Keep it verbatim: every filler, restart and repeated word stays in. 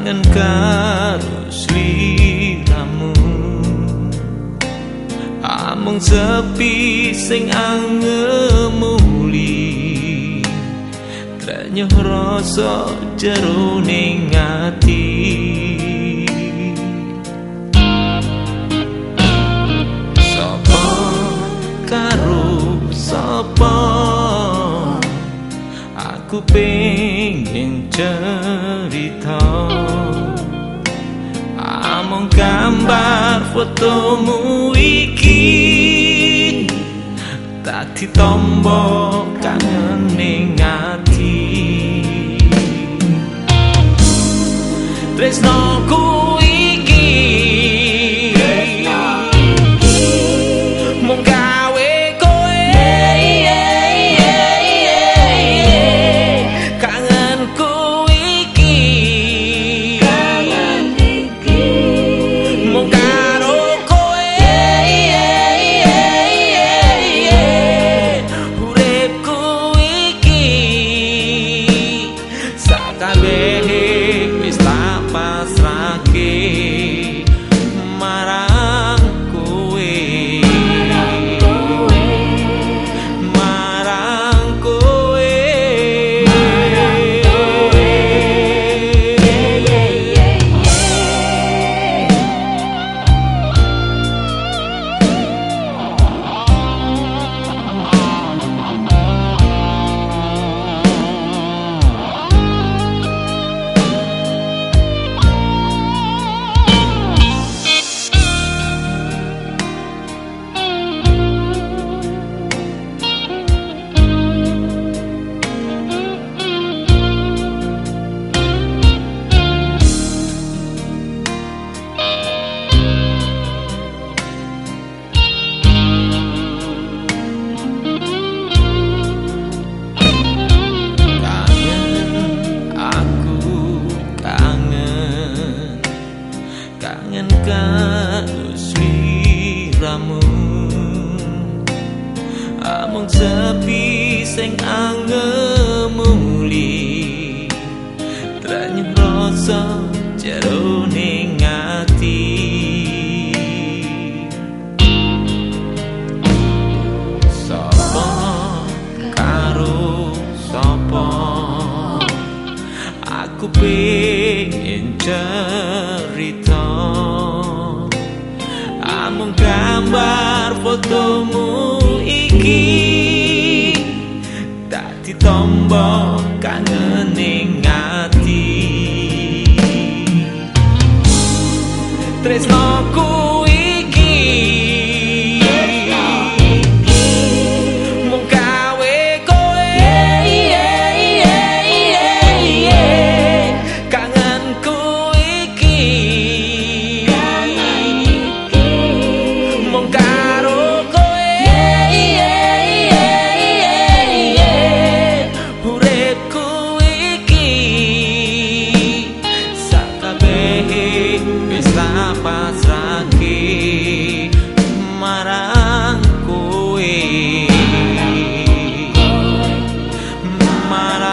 kangen karo sliramu. Amung sepi sing angemuli, trenyuh rasa jeroning ati. Sapa karo sapa aku pengen cerita, amung gambar fotomu iki dadi tombo kangen ning ati. Tresnoku iki mung gawe kowe, kangenku iki mung karo kowe, uripku iki sakabehe wis tak pasrahke marang kowe, marang kowe. Kangen karo sliramu, amung sepi sing angemuli, trenyuh rasa jeroning ati. Sapa karo sapa aku pengen cerita, amung gambar fotomu iki dadi tombo kangen ning ati. Tresnoku iki mung gawe kowe, kangenku iki mung karo kowe, uripku iki sakabehe wis tak pasrahke marang kowe, marang